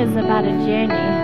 is about a journey.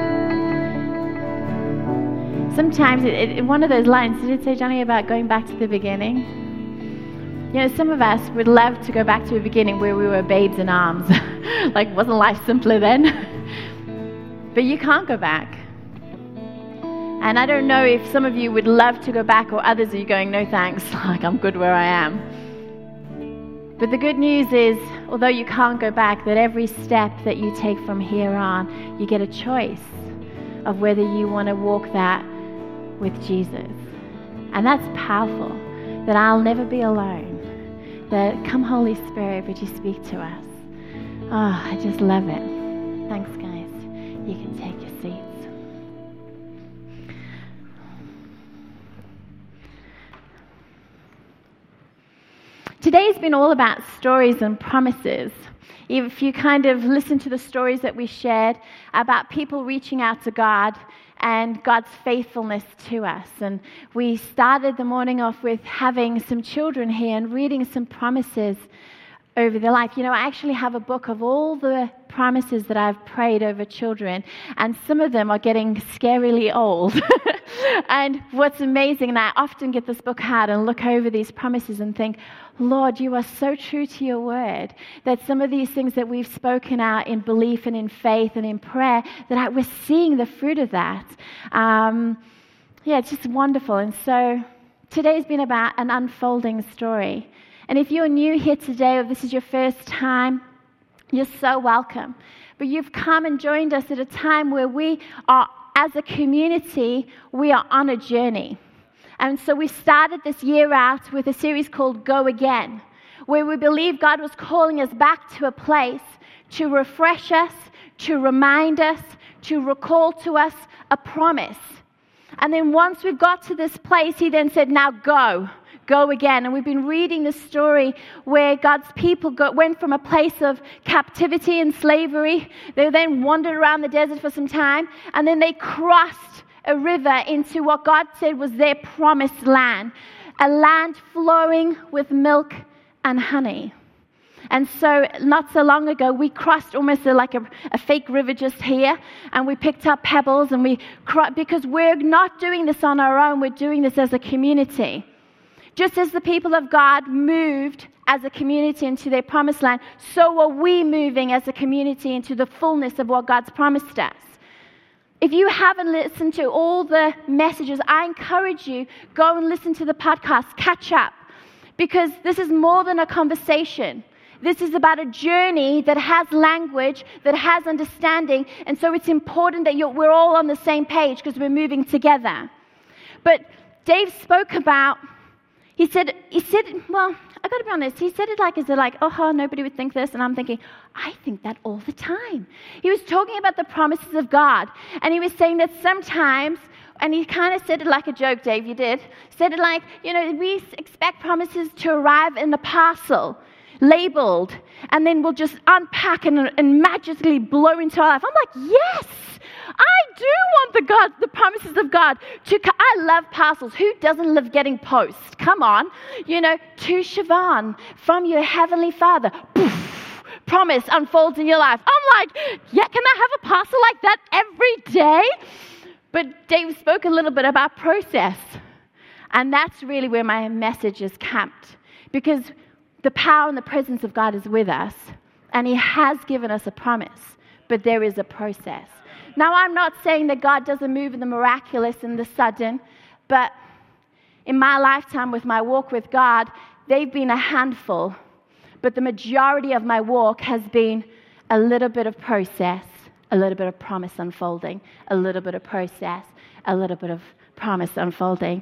Sometimes, one of those lines, did it say, Johnny, about going back to the beginning? You know, some of us would love to go back to a beginning where we were babes in arms. Like, wasn't life simpler then? But you can't go back. And I don't know if some of you would love to go back, or others are you going, no thanks, like I'm good where I am. But the good news is, although you can't go back, that every step that you take from here on, you get a choice of whether you want to walk that with Jesus. And that's powerful, that I'll never be alone. That come Holy Spirit, would you speak to us? Oh, I just love it. Thanks, guys. You can take your seats. Today's been all about stories and promises. If you kind of listen to the stories that we shared about people reaching out to God and God's faithfulness to us. And we started the morning off with having some children here and reading some promises over their life. You know, I actually have a book of all the promises that I've prayed over children, and some of them are getting scarily old. And what's amazing, and I often get this book out and look over these promises and think, Lord, you are so true to your word, that some of these things that we've spoken out in belief and in faith and in prayer, that we're seeing the fruit of that. It's just wonderful. And so today's been about an unfolding story. And if you're new here today, or this is your first time, you're so welcome. But you've come and joined us at a time where we are, as a community, we are on a journey. And so we started this year out with a series called Go Again, where we believe God was calling us back to a place to refresh us, to remind us, to recall to us a promise. And then once we've got to this place, he then said, now go again. And we've been reading the story where God's people went from a place of captivity and slavery. They then wandered around the desert for some time, and then they crossed a river into what God said was their promised land, a land flowing with milk and honey. And so not so long ago, we crossed almost like a fake river just here, and we picked up pebbles, and because we're not doing this on our own, we're doing this as a community. Just as the people of God moved as a community into their promised land, so are we moving as a community into the fullness of what God's promised us. If you haven't listened to all the messages, I encourage you, go and listen to the podcast, catch up, because this is more than a conversation. This is about a journey that has language, that has understanding, and so it's important that we're all on the same page because we're moving together. But Dave spoke about, he said, well, I got to be honest, he said it like, oh, nobody would think this, and I'm thinking, I think that all the time. He was talking about the promises of God, and he was saying that sometimes, and he kind of said it like a joke, Dave, you did, said it like, we expect promises to arrive in a parcel, labeled, and then we'll just unpack and magically blow into our life. I'm like, yes, I do want the promises of God I love parcels. Who doesn't love getting posts? Come on. To Siobhan, from your Heavenly Father. Poof, promise unfolds in your life. I'm like, yeah, can I have a parcel like that every day? But Dave spoke a little bit about process. And that's really where my message is camped. Because the power and the presence of God is with us. And he has given us a promise. But there is a process. Now, I'm not saying that God doesn't move in the miraculous and the sudden, but in my lifetime with my walk with God, they've been a handful. But the majority of my walk has been a little bit of process, a little bit of promise unfolding, a little bit of process, a little bit of promise unfolding.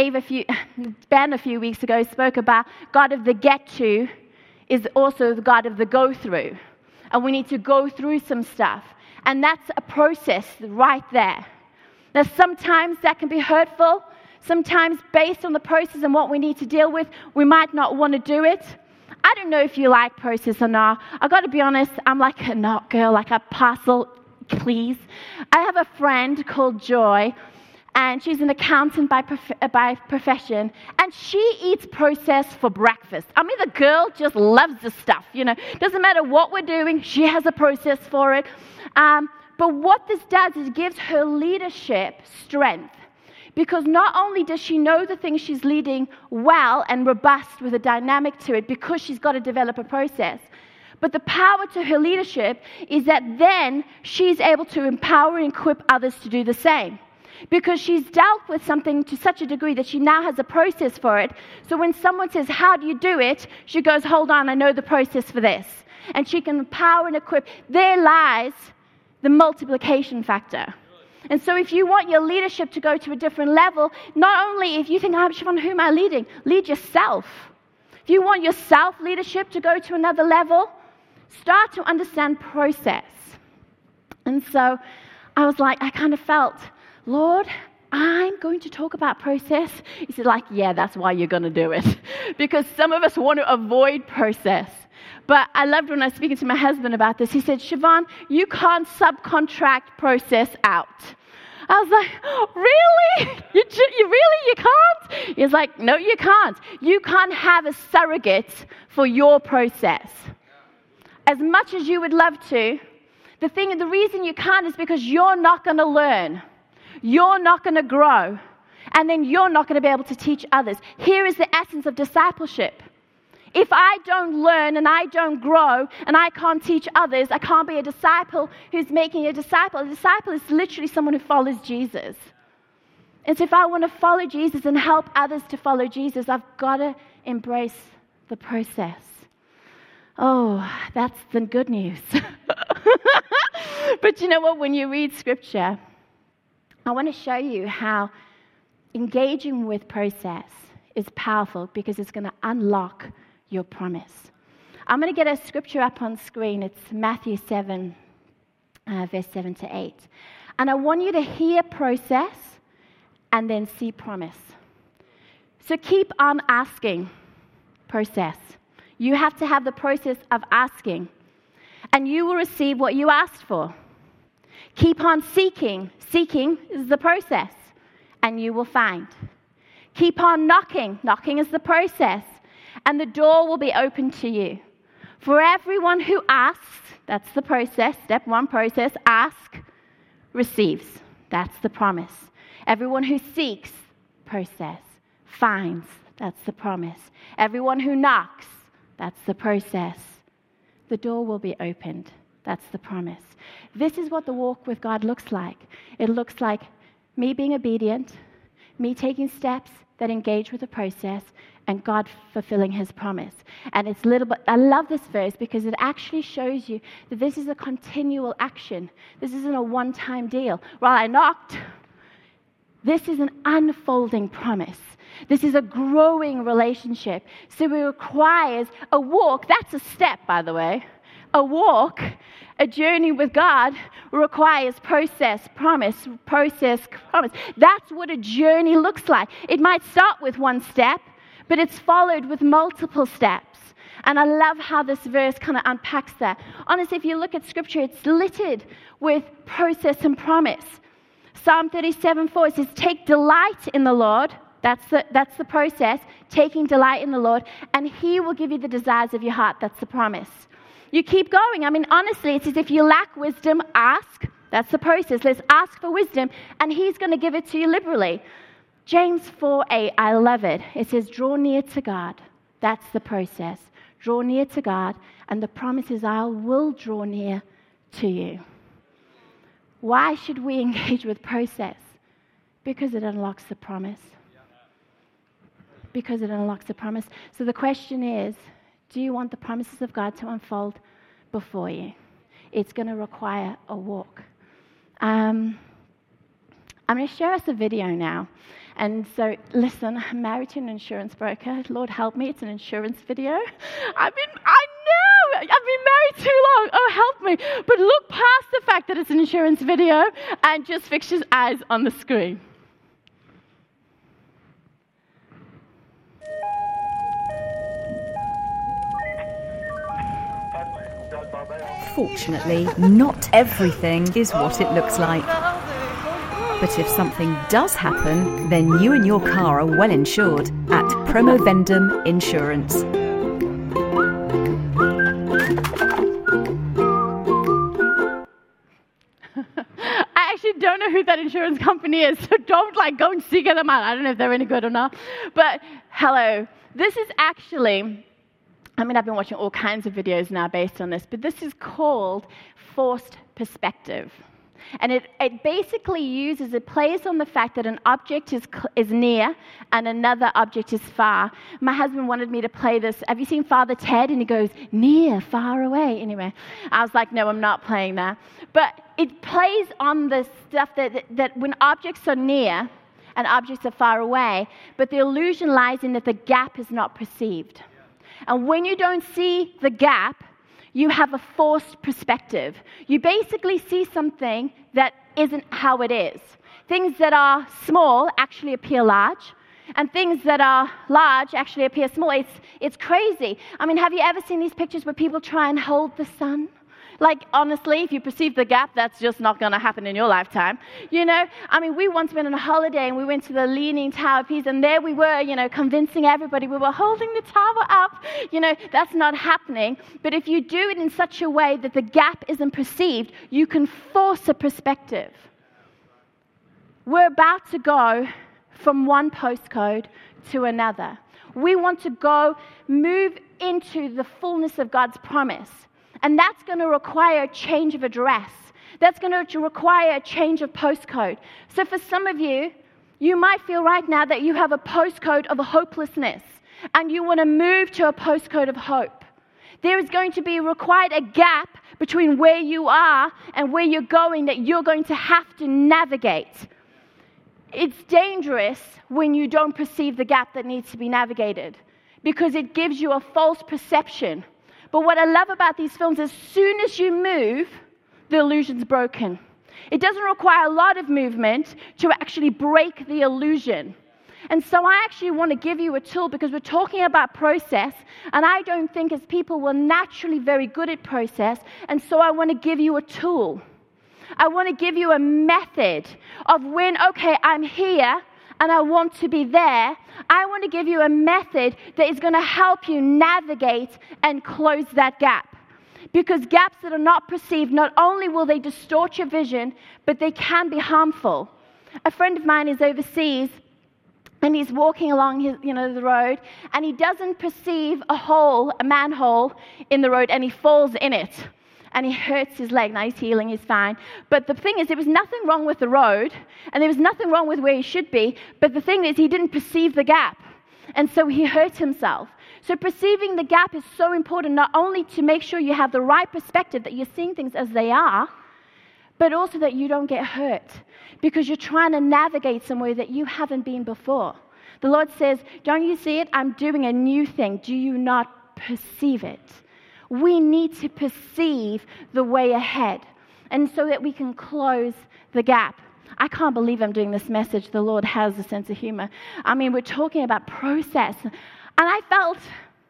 Ben a few weeks ago spoke about God of the get-to is also the God of the go-through. And we need to go through some stuff. And that's a process right there. Now, sometimes that can be hurtful. Sometimes based on the process and what we need to deal with, we might not want to do it. I don't know if you like process or not. I've got to be honest, I'm like a not girl, like a parcel, please. I have a friend called Joy, and she's an accountant by profession, and she eats process for breakfast. I mean, the girl just loves the stuff, Doesn't matter what we're doing, she has a process for it. But what this does is it gives her leadership strength. Because not only does she know the things she's leading well and robust with a dynamic to it, because she's got to develop a process, but the power to her leadership is that then she's able to empower and equip others to do the same. Because she's dealt with something to such a degree that she now has a process for it. So when someone says, how do you do it? She goes, hold on, I know the process for this. And she can empower and equip. There lies the multiplication factor. And so if you want your leadership to go to a different level, not only if you think, Siobhan, who am I leading? Lead yourself. If you want your self-leadership to go to another level, start to understand process. And so I was like, I kind of felt, Lord, I'm going to talk about process. He said, yeah, that's why you're going to do it. Because some of us want to avoid process. But I loved when I was speaking to my husband about this. He said, Siobhan, you can't subcontract process out. I was like, really? You can't? He's like, no, you can't. You can't have a surrogate for your process. As much as you would love to, the reason you can't is because you're not going to learn. You're not going to grow. And then you're not going to be able to teach others. Here is the essence of discipleship. If I don't learn and I don't grow and I can't teach others, I can't be a disciple who's making a disciple. A disciple is literally someone who follows Jesus. And so if I want to follow Jesus and help others to follow Jesus, I've got to embrace the process. Oh, that's the good news. But you know what? When you read Scripture, I want to show you how engaging with process is powerful because it's going to unlock your promise. I'm going to get a scripture up on screen. It's Matthew 7, verse 7 to 8. And I want you to hear process and then see promise. So keep on asking process. You have to have the process of asking, and you will receive what you asked for. Keep on seeking. Seeking is the process, and you will find. Keep on knocking. Knocking is the process, and the door will be open to you. For everyone who asks, that's the process, step one process, ask, receives. That's the promise. Everyone who seeks, process, finds, that's the promise. Everyone who knocks, that's the process. The door will be opened. That's the promise. This is what the walk with God looks like. It looks like me being obedient, me taking steps that engage with the process, and God fulfilling his promise. And it's little, but I love this verse because it actually shows you that this is a continual action. This isn't a one-time deal. Well, I knocked. This is an unfolding promise. This is a growing relationship. So it requires a walk. That's a step, by the way. A walk, a journey with God requires process, promise, process, promise. That's what a journey looks like. It might start with one step, but it's followed with multiple steps. And I love how this verse kind of unpacks that. Honestly, if you look at Scripture, it's littered with process and promise. Psalm 37:4 says, take delight in the Lord. That's the process, taking delight in the Lord, and he will give you the desires of your heart. That's the promise. You keep going. I mean, honestly, it says if you lack wisdom, ask. That's the process. Let's ask for wisdom, and he's going to give it to you liberally. James 4:8, I love it. It says, draw near to God. That's the process. Draw near to God, and the promise is I will draw near to you. Why should we engage with process? Because it unlocks the promise. Because it unlocks the promise. So the question is, do you want the promises of God to unfold before you? It's going to require a walk. I'm going to share us a video now. And so, listen, I'm married to an insurance broker. Lord help me, it's an insurance video. I've been married too long. Oh, help me. But look past the fact that it's an insurance video and just fix your eyes on the screen. Fortunately, not everything is what it looks like. But if something does happen, then you and your car are well insured at Promovendum Insurance. that insurance company is, so don't go and seek them out. I don't know if they're any good or not. But hello, this is actually, I've been watching all kinds of videos now based on this, but this is called forced perspective. And it basically it plays on the fact that an object is near and another object is far. My husband wanted me to play this. Have you seen Father Ted? And he goes, near, far away. Anyway, I was like, no, I'm not playing that. But it plays on the stuff that when objects are near and objects are far away, but the illusion lies in that the gap is not perceived. And when you don't see the gap, you have a forced perspective. You basically see something that isn't how it is. Things that are small actually appear large, and things that are large actually appear small. It's crazy. Have you ever seen these pictures where people try and hold the sun? Honestly, if you perceive the gap, that's just not going to happen in your lifetime. We once went on a holiday and we went to the Leaning Tower of Pisa, and there we were, convincing everybody we were holding the tower up. That's not happening. But if you do it in such a way that the gap isn't perceived, you can force a perspective. We're about to go from one postcode to another. We want to move into the fullness of God's promise. And that's going to require a change of address. That's going to require a change of postcode. So for some of you, you might feel right now that you have a postcode of hopelessness, and you want to move to a postcode of hope. There is going to be required a gap between where you are and where you're going that you're going to have to navigate. It's dangerous when you don't perceive the gap that needs to be navigated, because it gives you a false perception. But what I love about these films is as soon as you move, the illusion's broken. It doesn't require a lot of movement to actually break the illusion. And so I actually want to give you a tool, because we're talking about process, and I don't think as people we're naturally very good at process, and so I want to give you a tool. I want to give you a method of when, okay, I'm here, and I want to be there. I want to give you a method that is going to help you navigate and close that gap. Because gaps that are not perceived, not only will they distort your vision, but they can be harmful. A friend of mine is overseas, and he's walking along the road, and he doesn't perceive a manhole in the road, and he falls in it. And he hurts his leg. Now he's healing, he's fine. But the thing is, there was nothing wrong with the road, and there was nothing wrong with where he should be. But the thing is, he didn't perceive the gap. And so he hurt himself. So perceiving the gap is so important, not only to make sure you have the right perspective, that you're seeing things as they are, but also that you don't get hurt, because you're trying to navigate somewhere that you haven't been before. The Lord says, don't you see it? I'm doing a new thing. Do you not perceive it? We need to perceive the way ahead, and so that we can close the gap. I can't believe I'm doing this message. The Lord has a sense of humor. We're talking about process. And I felt,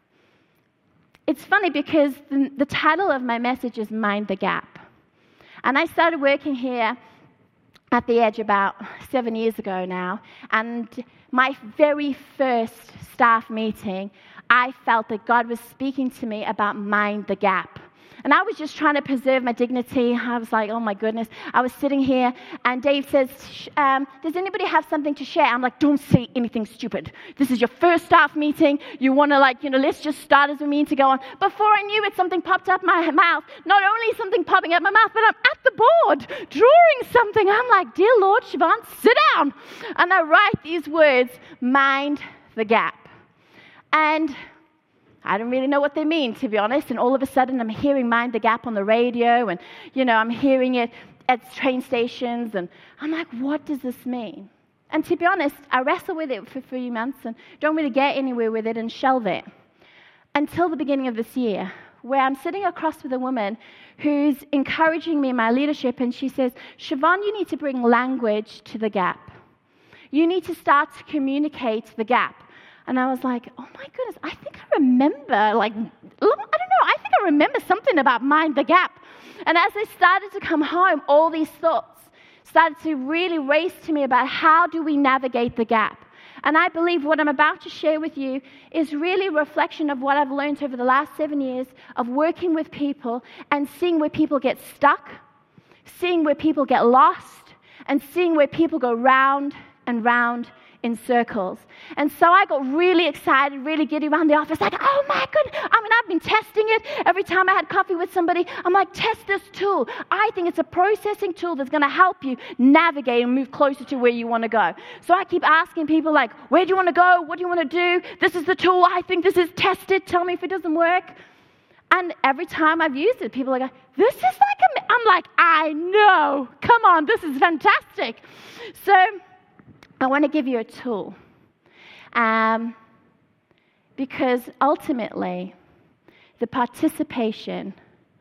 it's funny because the title of my message is Mind the Gap. And I started working here at The Edge about 7 years ago now. And my very first staff meeting, I felt that God was speaking to me about mind the gap. And I was just trying to preserve my dignity. I was like, oh my goodness. I was sitting here, and Dave says, does anybody have something to share? I'm like, don't say anything stupid. This is your first staff meeting. You want to let's just start as we mean to go on. Before I knew it, something popped up my mouth. Not only something popping up my mouth, but I'm at the board drawing something. I'm like, dear Lord, Siobhan, sit down. And I write these words, mind the gap. And I don't really know what they mean, to be honest. And all of a sudden, I'm hearing Mind the Gap on the radio, and, I'm hearing it at train stations, and I'm like, what does this mean? And to be honest, I wrestle with it for 3 months and don't really get anywhere with it and shelve it until the beginning of this year, where I'm sitting across with a woman who's encouraging me in my leadership, and she says, Siobhan, you need to bring language to the gap. You need to start to communicate the gap. And I was like, oh my goodness, I think I remember, I think I remember something about mind the gap. And as I started to come home, all these thoughts started to really race to me about how do we navigate the gap. And I believe what I'm about to share with you is really a reflection of what I've learned over the last 7 years of working with people and seeing where people get stuck, seeing where people get lost, and seeing where people go round and round in circles. And so I got really excited, really giddy around the office, like, oh my goodness. I mean, I've been testing it. Every time I had coffee with somebody, I'm like, test this tool. I think it's a processing tool that's going to help you navigate and move closer to where you want to go. So I keep asking people, like, where do you want to go? What do you want to do? This is the tool. I think this is tested. Tell me if it doesn't work. And every time I've used it, people are like, this is like, I'm like, I know. Come on, this is fantastic. So I want to give you a tool because ultimately the participation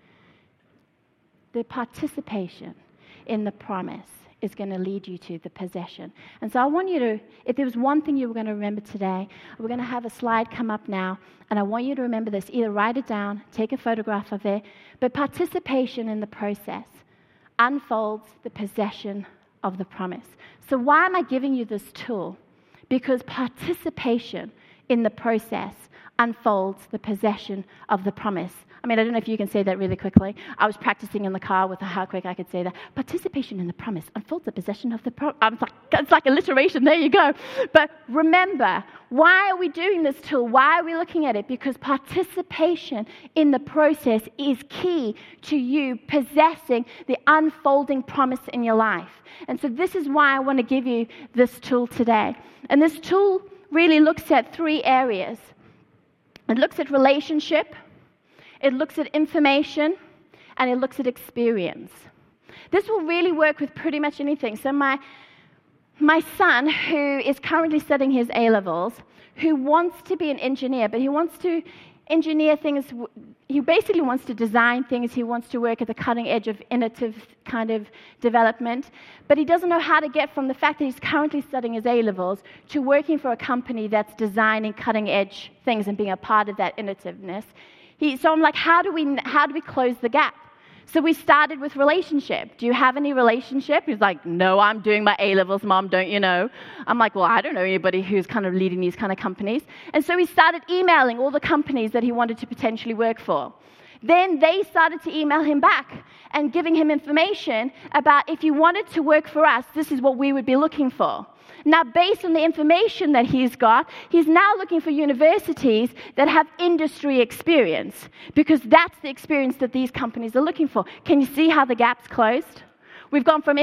in the promise is going to lead you to the possession. And so I want you to, if there was one thing you were going to remember today, we're going to have a slide come up now, and I want you to remember this. Either write it down, take a photograph of it, but participation in the process unfolds the possession of the promise. So why am I giving you this tool? Because participation in the process unfolds the possession of the promise. I mean, I don't know if you can say that really quickly. I was practicing in the car with how quick I could say that. Participation in the promise unfolds the possession of the promise. It's like alliteration. There you go. But remember, why are we doing this tool? Why are we looking at it? Because participation in the process is key to you possessing the unfolding promise in your life. And so this is why I want to give you this tool today. And this tool really looks at 3 areas. It looks at relationship, it looks at information, and it looks at experience. This will really work with pretty much anything. So my son, who is currently studying his A-levels, who wants to be an engineer, but he wants to engineer things, he basically wants to design things, he wants to work at the cutting edge of innovative kind of development, but he doesn't know how to get from the fact that he's currently studying his A-levels to working for a company that's designing cutting edge things and being a part of that innovativeness. So I'm like, how do we close the gap? So we started with relationship. Do you have any relationship? He's like, no, I'm doing my A-levels, Mom, don't you know? I'm like, well, I don't know anybody who's kind of leading these kind of companies. And so he started emailing all the companies that he wanted to potentially work for. Then they started to email him back and giving him information about if you wanted to work for us, this is what we would be looking for. Now, based on the information that he's got, he's now looking for universities that have industry experience because that's the experience that these companies are looking for. Can you see how the gap's closed? We've gone from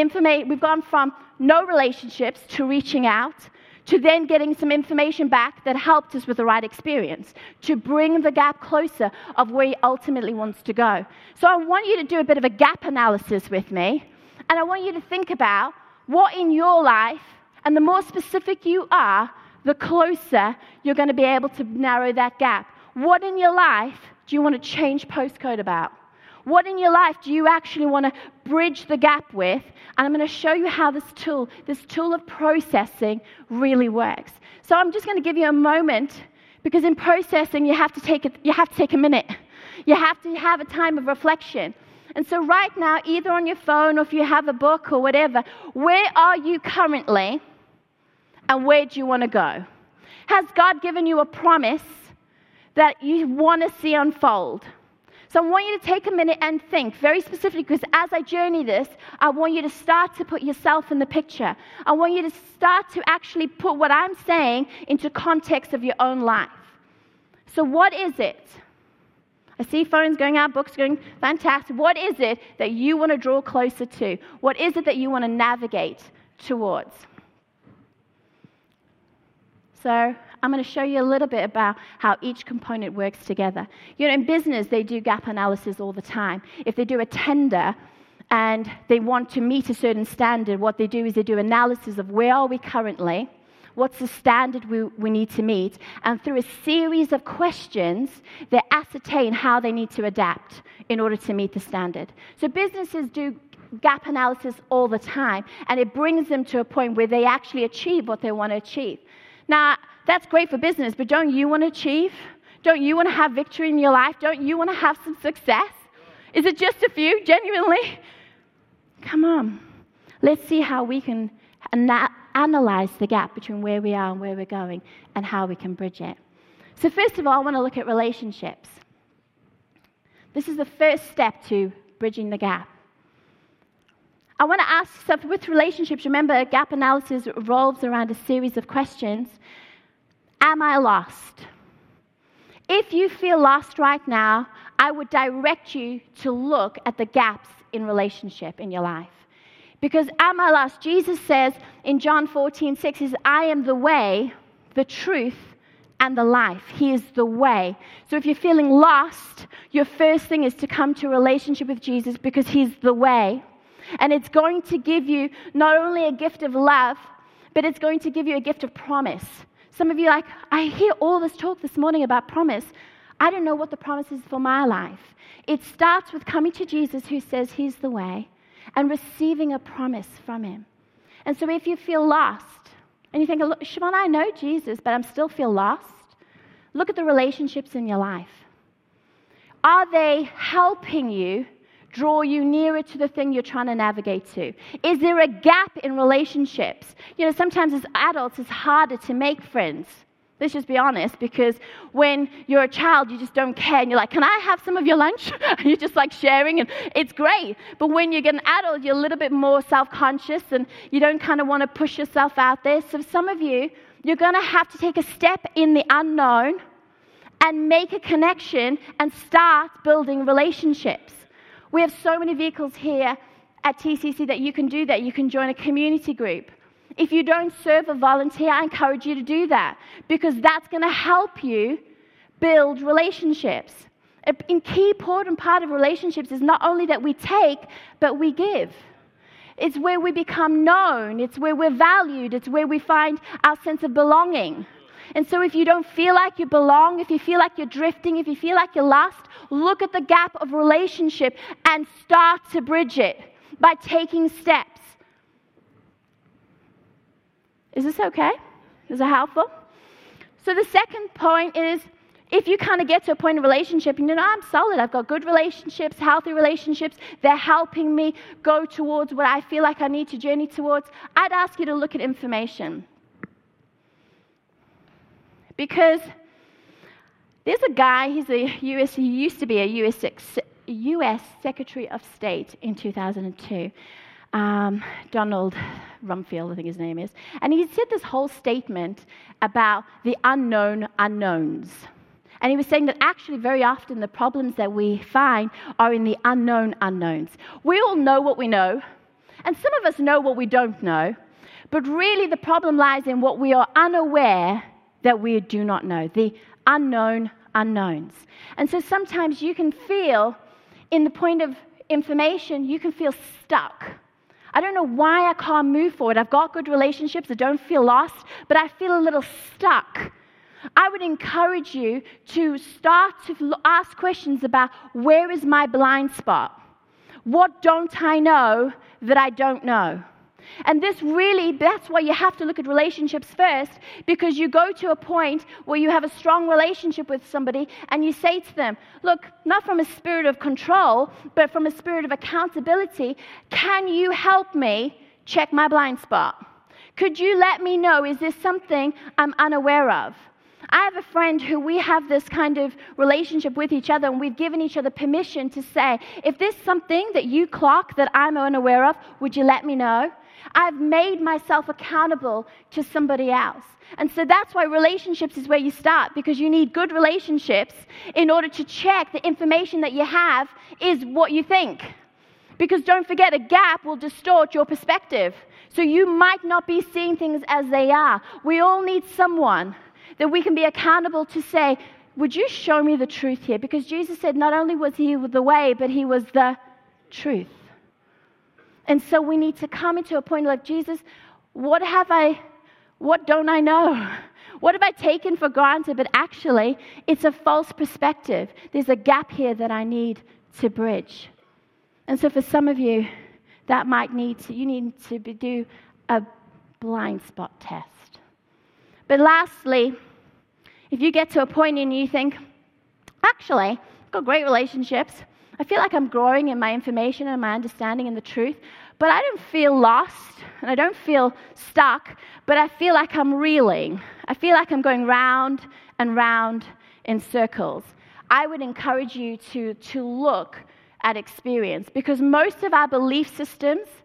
no relationships to reaching out to then getting some information back that helped us with the right experience to bring the gap closer of where he ultimately wants to go. So I want you to do a bit of a gap analysis with me, and I want you to think about what in your life. And the more specific you are, the closer you're going to be able to narrow that gap. What in your life do you want to change postcode about? What in your life do you actually want to bridge the gap with? And I'm going to show you how this tool of processing really works. So I'm just going to give you a moment, because in processing you have to take a minute. You have to have a time of reflection. And so right now, either on your phone or if you have a book or whatever, where are you currently? And where do you want to go? Has God given you a promise that you want to see unfold? So I want you to take a minute and think very specifically, because as I journey this, I want you to start to put yourself in the picture. I want you to start to actually put what I'm saying into context of your own life. So what is it? I see phones going out, books going, fantastic. What is it that you want to draw closer to? What is it that you want to navigate towards? So I'm going to show you a little bit about how each component works together. You know, in business, they do gap analysis all the time. If they do a tender and they want to meet a certain standard, what they do is they do analysis of where are we currently, what's the standard we need to meet, and through a series of questions, they ascertain how they need to adapt in order to meet the standard. So businesses do gap analysis all the time, and it brings them to a point where they actually achieve what they want to achieve. Now, that's great for business, but don't you want to achieve? Don't you want to have victory in your life? Don't you want to have some success? Is it just a few, genuinely? Come on. Let's see how we can analyze the gap between where we are and where we're going and how we can bridge it. So first of all, I want to look at relationships. This is the first step to bridging the gap. I want to ask yourself, with relationships, remember, gap analysis revolves around a series of questions. Am I lost? If you feel lost right now, I would direct you to look at the gaps in relationship in your life. Because am I lost? Jesus says in John 14:6, he says, I am the way, the truth, and the life. He is the way. So if you're feeling lost, your first thing is to come to a relationship with Jesus because he's the way. And it's going to give you not only a gift of love, but it's going to give you a gift of promise. Some of you are like, I hear all this talk this morning about promise. I don't know what the promise is for my life. It starts with coming to Jesus who says he's the way and receiving a promise from him. And so if you feel lost and you think, Siobhan, I know Jesus, but I still feel lost, look at the relationships in your life. Are they helping you draw you nearer to the thing you're trying to navigate to? Is there a gap in relationships? You know, sometimes as adults, it's harder to make friends. Let's just be honest, because when you're a child, you just don't care. And you're like, can I have some of your lunch? And you're just like sharing, and it's great. But when you get an adult, you're a little bit more self-conscious, and you don't kind of want to push yourself out there. So some of you, you're going to have to take a step in the unknown and make a connection and start building relationships. We have so many vehicles here at TCC that you can do that. You can join a community group. If you don't serve or volunteer, I encourage you to do that because that's going to help you build relationships. A key important part of relationships is not only that we take, but we give. It's where we become known. It's where we're valued. It's where we find our sense of belonging. And so if you don't feel like you belong, if you feel like you're drifting, if you feel like you're lost, look at the gap of relationship and start to bridge it by taking steps. Is this okay? Is it helpful? So the second point is, if you kind of get to a point in relationship and you know, I'm solid, I've got good relationships, healthy relationships, they're helping me go towards what I feel like I need to journey towards, I'd ask you to look at information. Because there's a guy, he used to be a U.S. Secretary of State in 2002. Donald Rumsfeld, I think his name is. And he said this whole statement about the unknown unknowns. And he was saying that actually very often the problems that we find are in the unknown unknowns. We all know what we know, and some of us know what we don't know, but really the problem lies in what we are unaware that we do not know, the unknown unknowns. And so sometimes you can feel, in the point of information, you can feel stuck. I don't know why I can't move forward. I've got good relationships. I don't feel lost, but I feel a little stuck. I would encourage you to start to ask questions about, where is my blind spot? What don't I know that I don't know? And that's why you have to look at relationships first, because you go to a point where you have a strong relationship with somebody and you say to them, look, not from a spirit of control, but from a spirit of accountability, can you help me check my blind spot? Could you let me know, is there something I'm unaware of? I have a friend who we have this kind of relationship with each other, and we've given each other permission to say, if there's something that you clock that I'm unaware of, would you let me know? I've made myself accountable to somebody else. And so that's why relationships is where you start, because you need good relationships in order to check the information that you have is what you think. Because don't forget, a gap will distort your perspective. So you might not be seeing things as they are. We all need someone that we can be accountable to say, would you show me the truth here? Because Jesus said not only was he the way, but he was the truth. And so we need to come into a point like, Jesus, what don't I know? What have I taken for granted? But actually, it's a false perspective. There's a gap here that I need to bridge. And so for some of you, that you need to do a blind spot test. But lastly, if you get to a point and you think, actually, I've got great relationships, I feel like I'm growing in my information and my understanding and the truth, but I don't feel lost and I don't feel stuck, but I feel like I'm reeling. I feel like I'm going round and round in circles. I would encourage you to look at experience, because most of our belief systems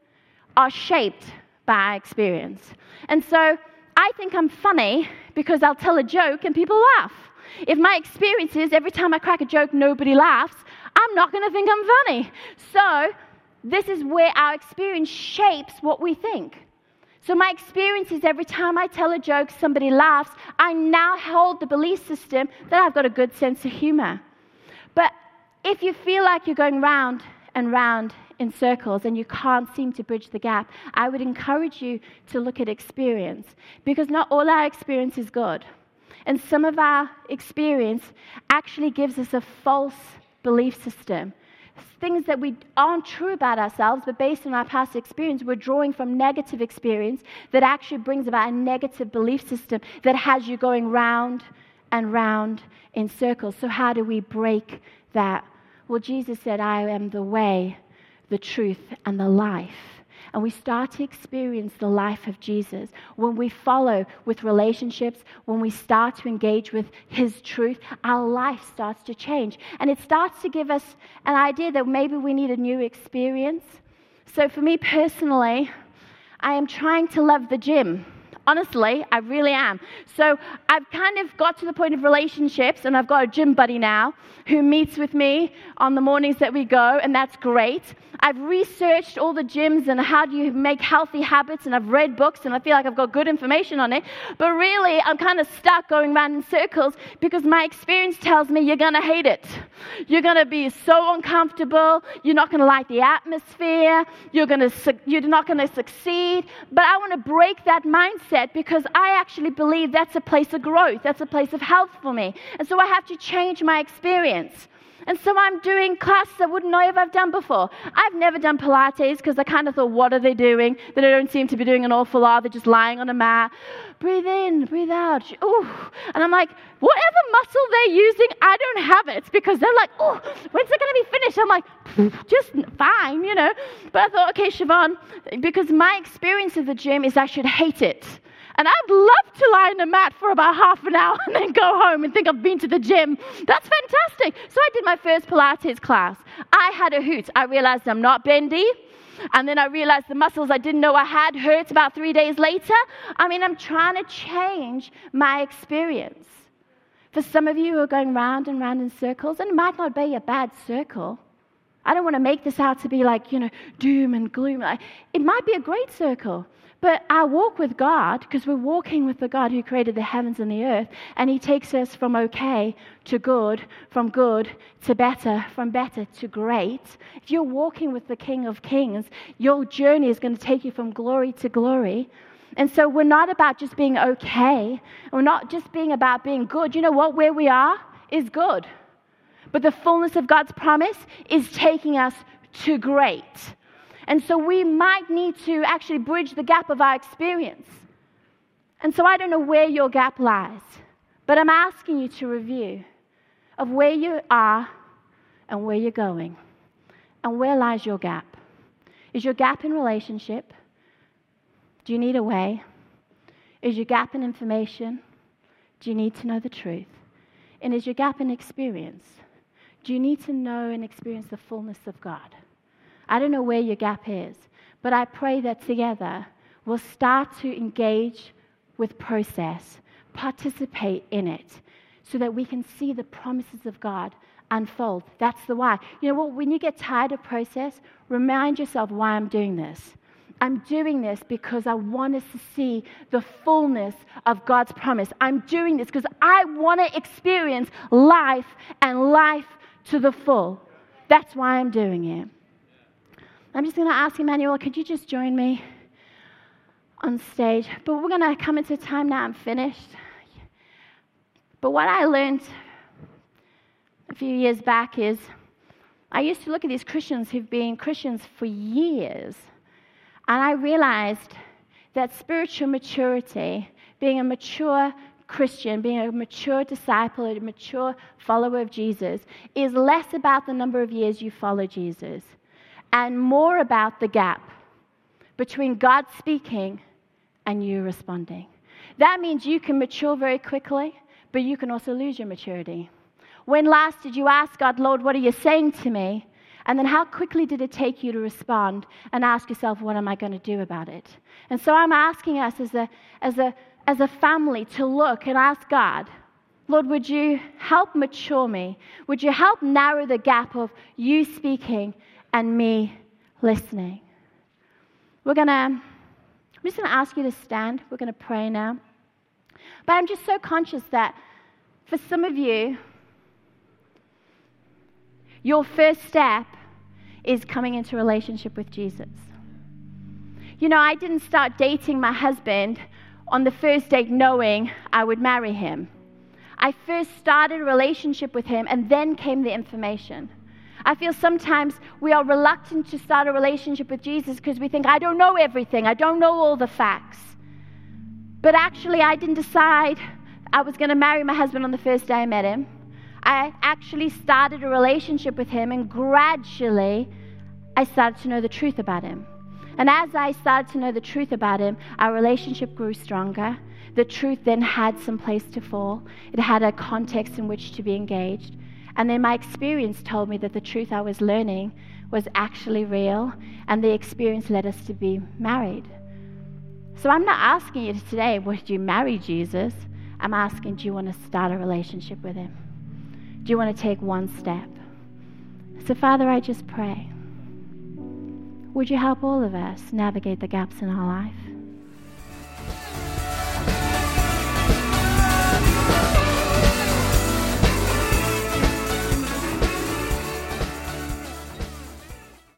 are shaped by our experience. And so I think I'm funny because I'll tell a joke and people laugh. If my experience is every time I crack a joke, nobody laughs, I'm not going to think I'm funny. So this is where our experience shapes what we think. So my experience is every time I tell a joke, somebody laughs, I now hold the belief system that I've got a good sense of humor. But if you feel like you're going round and round in circles and you can't seem to bridge the gap, I would encourage you to look at experience, because not all our experience is good. And some of our experience actually gives us a false belief system. Things that we aren't true about ourselves, but based on our past experience, we're drawing from negative experience that actually brings about a negative belief system that has you going round and round in circles. So how do we break that? Well, Jesus said, I am the way, the truth, and the life. And we start to experience the life of Jesus when we follow with relationships, when we start to engage with his truth, our life starts to change. And it starts to give us an idea that maybe we need a new experience. So for me personally, I am trying to love the gym. Honestly, I really am. So I've kind of got to the point of relationships, and I've got a gym buddy now who meets with me on the mornings that we go, and that's great. I've researched all the gyms and how do you make healthy habits, and I've read books, and I feel like I've got good information on it. But really, I'm kind of stuck going around in circles because my experience tells me you're going to hate it. You're going to be so uncomfortable. You're not going to like the atmosphere. You're not going to succeed. But I want to break that mindset, because I actually believe that's a place of growth. That's a place of health for me. And so I have to change my experience. And so I'm doing classes I wouldn't know if I've done before. I've never done Pilates because I kind of thought, what are they doing? They don't seem to be doing an awful lot. They're just lying on a mat. Breathe in, breathe out. Ooh. And I'm like, whatever muscle they're using, I don't have it, because they're like, oh, when's it going to be finished? I'm like, just fine, you know. But I thought, okay, Siobhan, because my experience of the gym is I should hate it. And I'd love to lie on a mat for about half an hour and then go home and think I've been to the gym. That's fantastic. So I did my first Pilates class. I had a hoot. I realized I'm not bendy. And then I realized the muscles I didn't know I had hurt about 3 days later. I mean, I'm trying to change my experience. For some of you who are going round and round in circles, and it might not be a bad circle. I don't want to make this out to be like, doom and gloom. It might be a great circle. But our walk with God, because we're walking with the God who created the heavens and the earth, and he takes us from okay to good, from good to better, from better to great. If you're walking with the King of Kings, your journey is going to take you from glory to glory. And so we're not about just being okay. We're not just being about being good. You know what? Where we are is good. But the fullness of God's promise is taking us to great. And so we might need to actually bridge the gap of our experience. And so I don't know where your gap lies, but I'm asking you to review of where you are and where you're going. And where lies your gap? Is your gap in relationship? Do you need a way? Is your gap in information? Do you need to know the truth? And is your gap in experience? Do you need to know and experience the fullness of God? I don't know where your gap is, but I pray that together we'll start to engage with process, participate in it, so that we can see the promises of God unfold. That's the why. You know what? When you get tired of process, remind yourself why I'm doing this. I'm doing this because I want us to see the fullness of God's promise. I'm doing this because I want to experience life and life to the full. That's why I'm doing it. I'm just going to ask Emmanuel, could you just join me on stage? But we're going to come into time now. I'm finished. But what I learned a few years back is I used to look at these Christians who've been Christians for years, and I realized that spiritual maturity, being a mature Christian, being a mature disciple, a mature follower of Jesus, is less about the number of years you follow Jesus and more about the gap between God speaking and you responding. That means you can mature very quickly, but you can also lose your maturity. When last did you ask God, Lord, what are you saying to me? And then how quickly did it take you to respond and ask yourself, what am I going to do about it? And so I'm asking us as a family to look and ask God, Lord, would you help mature me? Would you help narrow the gap of you speaking and me listening? I'm just going to ask you to stand. We're going to pray now. But I'm just so conscious that for some of you, your first step is coming into a relationship with Jesus. You know, I didn't start dating my husband on the first date knowing I would marry him. I first started a relationship with him, and then came the information. I feel sometimes we are reluctant to start a relationship with Jesus because we think, I don't know everything. I don't know all the facts. But actually, I didn't decide I was going to marry my husband on the first day I met him. I actually started a relationship with him, and gradually I started to know the truth about him. And as I started to know the truth about him, our relationship grew stronger. The truth then had some place to fall. It had a context in which to be engaged. And then my experience told me that the truth I was learning was actually real, and the experience led us to be married. So I'm not asking you today, would you marry Jesus? I'm asking, do you want to start a relationship with him? Do you want to take one step? So Father, I just pray, would you help all of us navigate the gaps in our life?